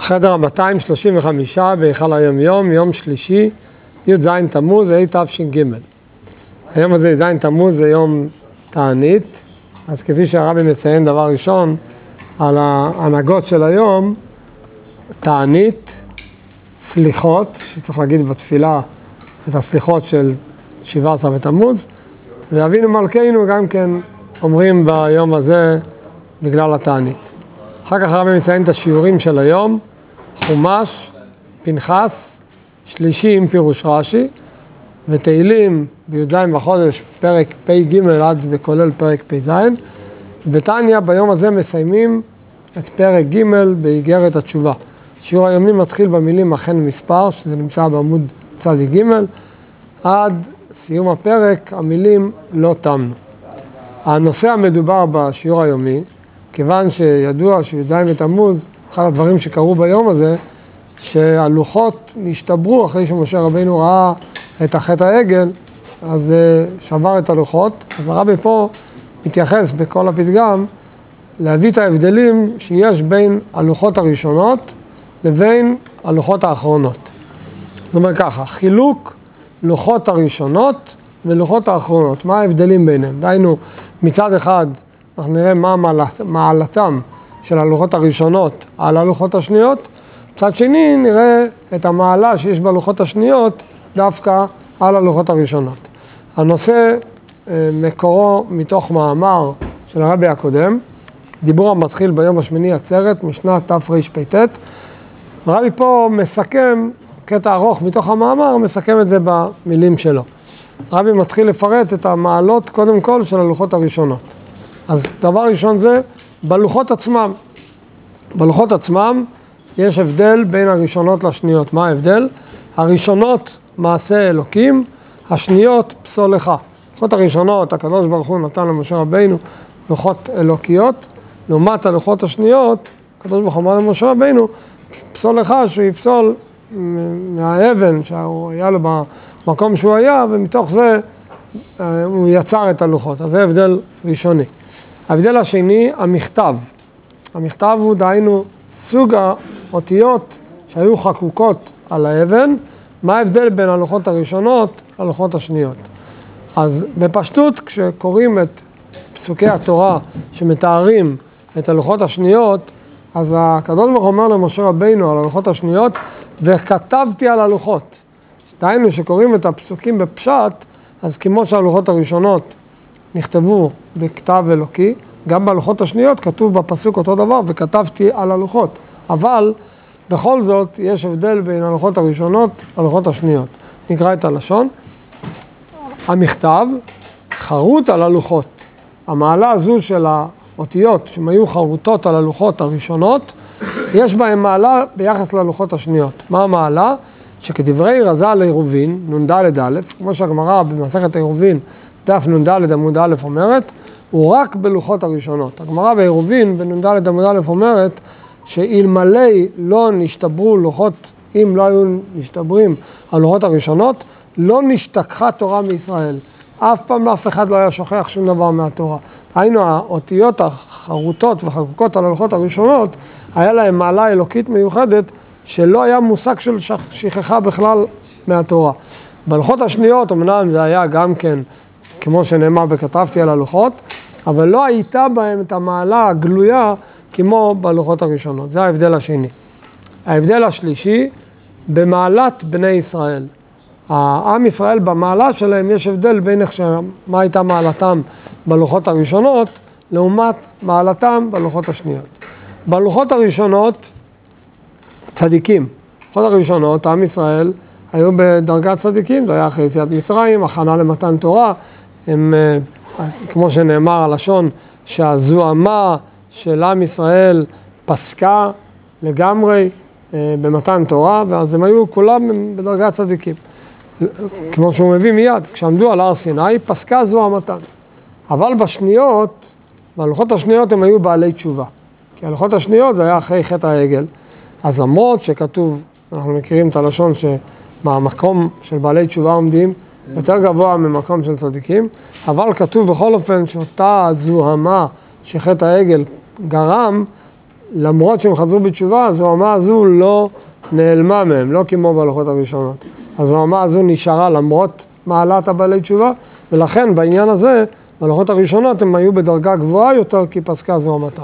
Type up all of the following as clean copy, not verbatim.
חדר 235 בהיכל היומיום, יום שלישי, י"ז תמוז, תש"ג. היום הזה, י"ז תמוז, זה יום תענית, אז כפי שהרבי מציין דבר ראשון, על ההנהגות של היום, תענית, סליחות, שצריך להגיד בתפילה את הסליחות של 17 בתמוז, ואבינו מלכנו גם כן אומרים ביום הזה בגלל התענית. אחר כך הרבי מציין את השיעורים של היום, חומש, פנחס, שלישי עם פירוש רש"י, ותהילים בי"ז בחודש פרק פ"ג עד וכולל פרק פ"ז. בתניא ביום הזה מסיימים את פרק ג' באיגרת התשובה. שיעור היומי מתחיל במילים אכן מספר, שזה נמצא בעמוד צדיק ג', עד סיום הפרק המילים לא תמנו. הנושא המדובר בשיעור היומי, כיוון שידוע שי"ז בתמוז, אחד הדברים שקרו ביום הזה, שהלוחות נשתברו אחרי שמשה רבינו ראה את החטא העגל, אז שבר את הלוחות. אז הרבי פה מתייחס בכל הפתגם להביא את ההבדלים שיש בין הלוחות הראשונות לבין הלוחות האחרונות. זאת אומרת ככה, חילוק לוחות הראשונות ולוחות האחרונות. מה ההבדלים ביניהם? דהיינו, מצד אחד אנחנו נראה מה מעלתם של הלוחות הראשונות על הלוחות השניות, מצד שני נראה את המעלה שיש בלוחות השניות דווקא על הלוחות הראשונות. הנושא מקורו מתוך מאמר של הרבי הקודם, דיבור המתחיל ביום השמיני עצרת, משנת תרפ"ט. הרבי פה מסכם קטע ארוך מתוך המאמר, מסכם את זה במילים שלו. הרבי מתחיל לפרט את המעלות קודם כל של הלוחות הראשונות. אז דבר ראשון זה בלוחות עצמם. בלוחות עצמם יש הבדל בין הראשונות לשניות. מה ההבדל? הראשונות מעשה אלוקים, השניות פסולך. הלוחות הראשונות, הקדוש ברוך הוא נתן למשה רבינו לוחות אלוקיות, לעומת הלוחות השניות, הקדוש ברוך הוא אמר למשה רבינו, פסולך שהוא יפסול מהאבן שהוא היה לו במקום שהוא היה, ומתוך זה הוא יצר את הלוחות. אז זה הבדל ראשוני. ההבדל השני, המכתב. המכתב הוא דהיינו סוג האותיות שהיו חקוקות על האבן. מה ההבדל בין הלוחות הראשונות ללוחות השניות? אז בפשטות, כשקוראים את פסוקי התורה שמתארים את הלוחות השניות, אז הקדוש ברוך הוא אומר למשה רבינו על הלוחות השניות, וכתבתי על הלוחות. דהיינו שקוראים את הפסוקים בפשט, אז כמו שהלוחות הראשונות נכתבו בכתב אלוקי, גם בלוחות השניות כתוב בפסוק אותו דבר, וכתבתי על הלוחות. אבל בכל זאת יש הבדל בין הלוחות הראשונות ללוחות השניות. נקרא את הלשון. המכתב חרוט על הלוחות. המעלה הזו של האותיות שהן היו חרוטות על הלוחות הראשונות, יש בהן מעלה ביחס ללוחות השניות. מה המעלה? שכדברי רז"ל לעירובין, נ"ד א', כמו שהגמרא במסכת העירובין, דף נ"ד עמוד א' אומרת, הוא רק בלוחות הראשונות. הגמרא בעירובין בנ"ד עמוד א' אומרת, שאלמלא לא נשתברו לוחות, אם לא היו נשתברים הלוחות הראשונות, לא נשתכחה תורה מישראל. אף פעם אף אחד לא היה שוכח שום דבר מהתורה. היינו, האותיות החרוטות וחקוקות על הלוחות הראשונות, היה להם מעלה אלוקית מיוחדת, שלא היה מושג של שכחה בכלל מהתורה. בלוחות השניות, אמנם זה היה גם כן, כמו שנאמר וכתבתי על הלוחות, אבל לא הייתה בהם את המעלה הגלויה כמו בלוחות הראשונות. זה ההבדל השני. ההבדל השלישי, במעלת בני ישראל. העם ישראל במעלה שלהם יש הבדל בין מה הייתה מעלתם בלוחות הראשונות, לעומת מעלתם בלוחות השניות. בלוחות הראשונות, צדיקים. בלוחות הראשונות, עם ישראל היו בדרגת צדיקים, זה היה אחרי יציאת מצרים, הכנה למתן תורה, הם, כמו שנאמר הלשון, שהזוהמה של עם ישראל פסקה לגמרי במתן תורה, ואז הם היו כולם בדרגת צדיקים. כמו שהוא מביא מיד, כשעמדו על הר סיני, פסקה זוהמתן. אבל בשניות, בלוחות השניות הם היו בעלי תשובה. כי הלוחות השניות זה היה אחרי חטא העגל. אז למרות שכתוב, אנחנו מכירים את הלשון שמהמקום של בעלי תשובה עומדים, יותר גבוה ממקום של צדיקים, אבל כתוב בכל אופן שאותה זוהמה שחטא העגל גרם, למרות שהם חזרו בתשובה, הזוהמה הזו לא נעלמה מהם, לא כמו בלוחות הראשונות. הזוהמה הזו נשארה למרות מעלת הבעלי תשובה, ולכן בעניין הזה, בלוחות הראשונות הם היו בדרגה גבוהה יותר כי פסקה זוהמתם.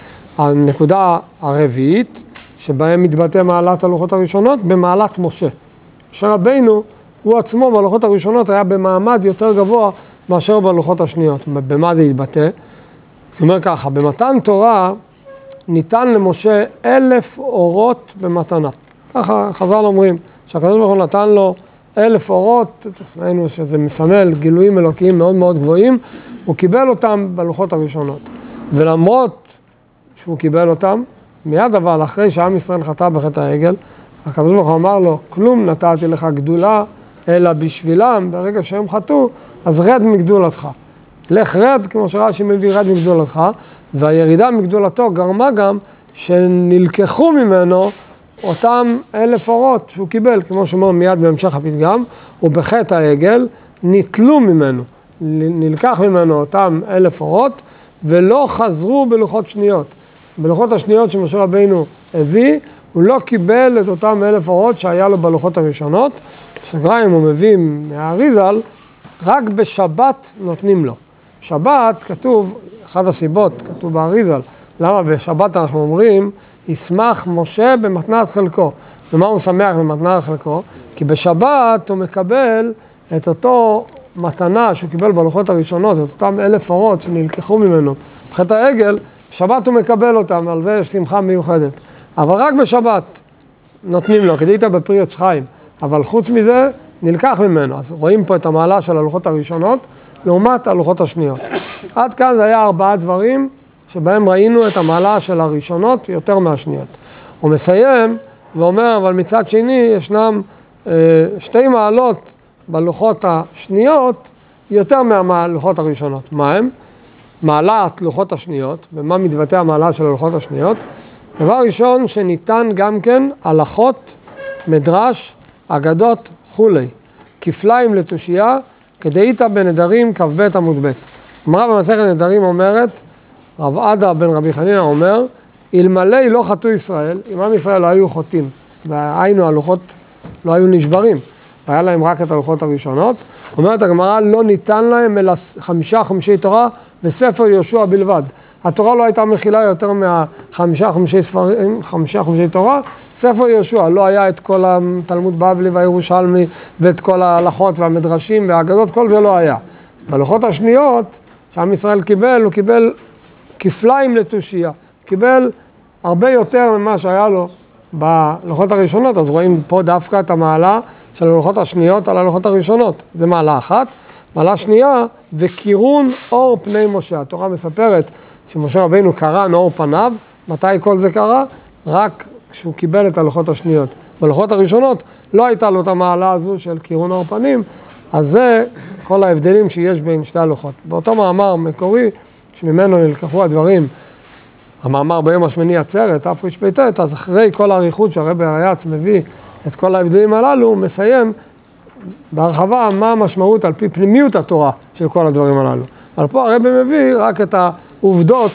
הנקודה הרביעית, שבהם מתבטא מעלת הלוחות הראשונות, במעלת משה. משה רבינו, הוא עצמו בלוחות הראשונות היה במעמד יותר גבוה מאשר בלוחות השניות. במה זה התבטא? זאת אומרת ככה, במתן תורה ניתן למשה 1,000 אורות במתנה. ככה חז"ל אומרים, שהקדוש ברוך הוא נתן לו 1,000 אורות, ראינו שזה מסמל גילויים אלוקיים מאוד מאוד גבוהים, הוא קיבל אותם בלוחות הראשונות. ולמרות שהוא קיבל אותם, מיד אבל אחרי שעם ישראל חטא בחטא העגל, הקדוש ברוך הוא אמר לו, כלום נתתי לך גדולה, אלא בשבילם, ברגע שהם חטאו, אז רד מגדולתך. לך רד, כמו שרש"י מביא, רד מגדולתך, והירידה מגדולתו גרמה גם שנלקחו ממנו אותם 1,000 אורות שהוא קיבל, כמו שאומר מיד בהמשך הפתגם, ובחטא העגל ניטלו ממנו, נלקח ממנו אותם 1,000 אורות, ולא חזרו בלוחות שניות. בלוחות השניות שמשה רבינו הביא, הוא לא קיבל את אותם 1,000 אורות שהיה לו בלוחות הראשונות. בסוגריים הוא מביא מהאריזל, רק בשבת נותנים לו. שבת כתוב, אחת הסיבות, כתוב באריזל, למה בשבת אנחנו אומרים, ישמח משה במתנת חלקו. ומה הוא שמח במתנת חלקו? כי בשבת הוא מקבל את אותו מתנה שהוא קיבל בלוחות הראשונות, את אותם 1,000 אורות שנלקחו ממנו. בחטא העגל, בשבת הוא מקבל אותם, על זה יש שמחה מיוחדת. אבל רק בשבת נותנים לו, כדאית בפרי עץ חיים. אבל חוץ מזה, נלקח ממנו. אז רואים פה את המעלה של הלוחות הראשונות, לעומת הלוחות השניות. עד כאן זה היה 4 דברים שבהם ראינו את המעלה של הראשונות יותר מהשניות. הוא מסיים ואומר, אבל מצד שני ישנם 2 מעלות בלוחות השניות יותר מהלוחות הראשונות. מה הם? מעלת לוחות השניות, ומה מתבטא המעלה של הלוחות השניות? דבר ראשון שניתן גם כן הלכות, מדרש, אגדות כולי, כפליים לתושייה, כדאית בנדרים כ"ב עמוד ב'. אמרה במסכת נדרים אומרת, רב עדה בן רבי חנינא אומר, אלמלא לא חטאו ישראל, אם עם ישראל לא היו חוטאים, והיינו הלוחות לא היו נשברים, והיה להם רק את הלוחות הראשונות, אומרת הגמרא, לא ניתן להם אלא 5 חומשי תורה וספר יהושע בלבד. התורה לא הייתה מכילה יותר מה5 חומשי תורה, ספר יהושע לא היה את כל התלמוד בבלי והירושלמי ואת כל ההלכות והמדרשים והאגדות, כל זה לא היה. בלוחות השניות שעם ישראל קיבל, הוא קיבל כפליים לתושייה, קיבל הרבה יותר ממה שהיה לו בלוחות הראשונות, אז רואים פה דווקא את המעלה של הלוחות השניות על הלוחות הראשונות. זה מעלה אחת. מעלה שנייה, וקירון אור פני משה. התורה מספרת שמשה רבינו קרן אור פניו. מתי כל זה קרה? רק כשהוא קיבל את הלוחות השניות. בלוחות הראשונות לא הייתה לו את המעלה הזו של קירון אור פנים, אז זה כל ההבדלים שיש בין שתי הלוחות. באותו מאמר מקורי, שממנו נלקחו הדברים, המאמר ביום השמיני עצרת, תרפ"ט, אז אחרי כל האריכות שהרבי הריי"צ מביא את כל ההבדלים הללו, הוא מסיים בהרחבה מה המשמעות על פי פנימיות התורה של כל הדברים הללו. אבל פה הרבי מביא רק את העובדות,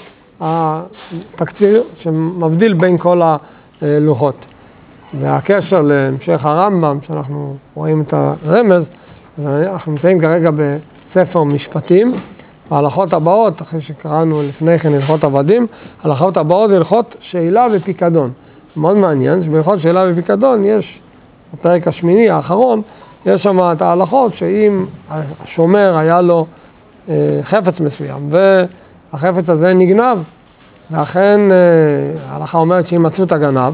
התקציר שמבדיל בין כל הלוחות. והקשר להמשך הרמב"ם, שאנחנו רואים את הרמז, אז אנחנו נמצאים כרגע בספר משפטים, ההלכות הבאות, אחרי שקראנו לפני כן הלכות עבדים, ההלכות הבאות זה הלכות שאלה ופיקדון. מאוד מעניין שבהלכות שאלה ופיקדון יש, בפרק השמיני האחרון, יש שם את ההלכות שאם השומר היה לו חפץ מסוים, והחפץ הזה נגנב, ואכן ההלכה אומרת שאם מצאו את הגנב,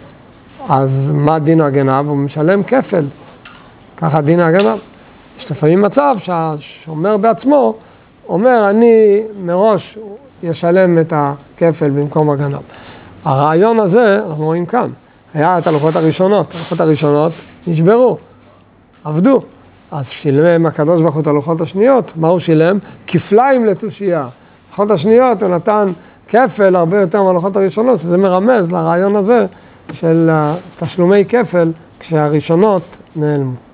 אז מה דין הגנב? הוא משלם כפל, ככה דין הגנב. יש לפעמים מצב שהשומר בעצמו אומר, אני מראש ישלם את הכפל במקום הגנב. הרעיון הזה, אנחנו רואים כאן, היה את הלוחות הראשונות. הלוחות הראשונות נשברו, עבדו. אז שילם הקדוש ברוך הוא את הלוחות השניות. מה הוא שילם? כפליים לתושייה. הלוחות השניות הוא נתן כפל הרבה יותר מהלוחות הראשונות, שזה מרמז לרעיון הזה של תשלומי כפל כשהראשונות נעלמו.